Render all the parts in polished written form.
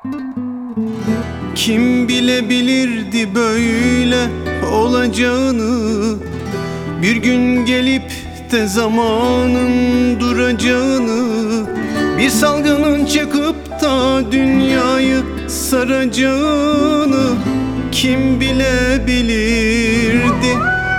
Kim bilebilirdi böyle olacağını, bir gün gelip de zamanın duracağını, bir salgının çıkıp da dünyayı saracağını kim bilebilirdi?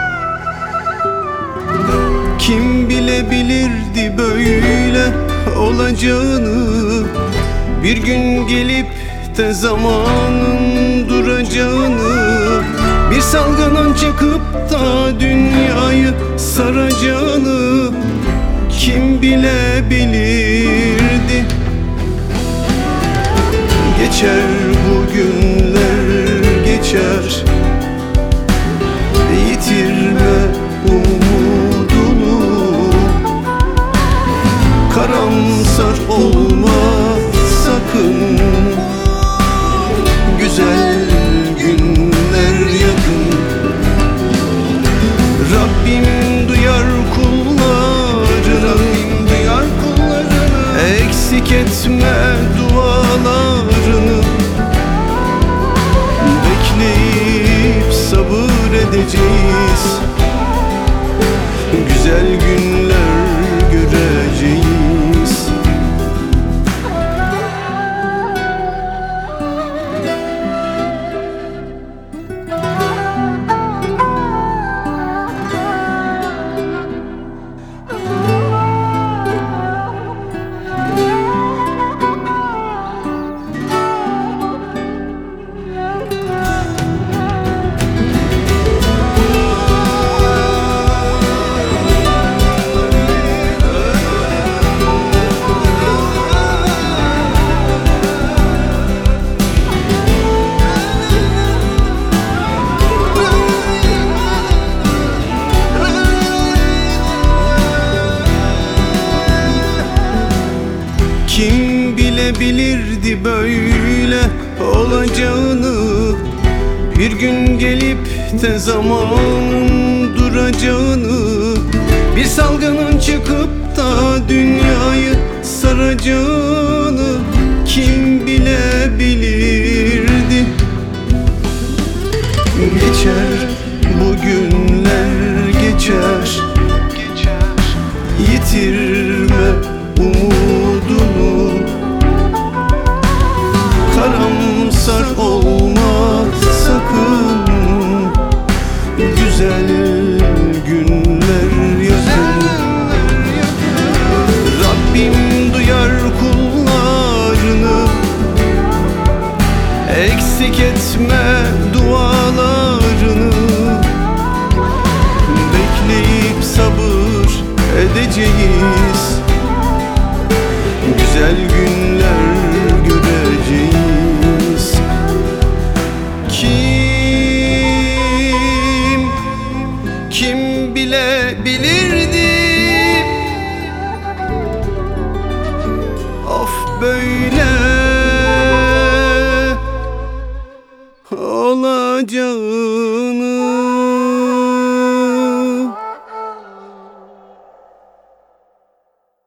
Kim bilebilirdi böyle olacağını, bir gün gelip de zamanın duracağını, bir salgının çıkıp da dünyayı saracağını kim bilebilirdi? Geçer bu günler geçer, yitirme umudunu, karamsar olma sakın, güzel günler yakın. Rabbim duyar kullarını, eksik etme dualarını. Bekleyip sabır edeceğiz, güzel günler göreceğiz. Kim bilebilirdi böyle olacağını, bir gün gelip de zamanın duracağını, bir salgının çıkıp da dünyayı saracağını kim bilebilirdi? Geçer bu günler geçer, yitirme umudunu, karamsar olma sakın, güzel günler yakın. Rabbim duyar kullarını, eksik etme dualarını. Bekleyip sabır edeceğiz, güzel günler göreceğiz. Kim bilebilirdi? Of böyle olacağını.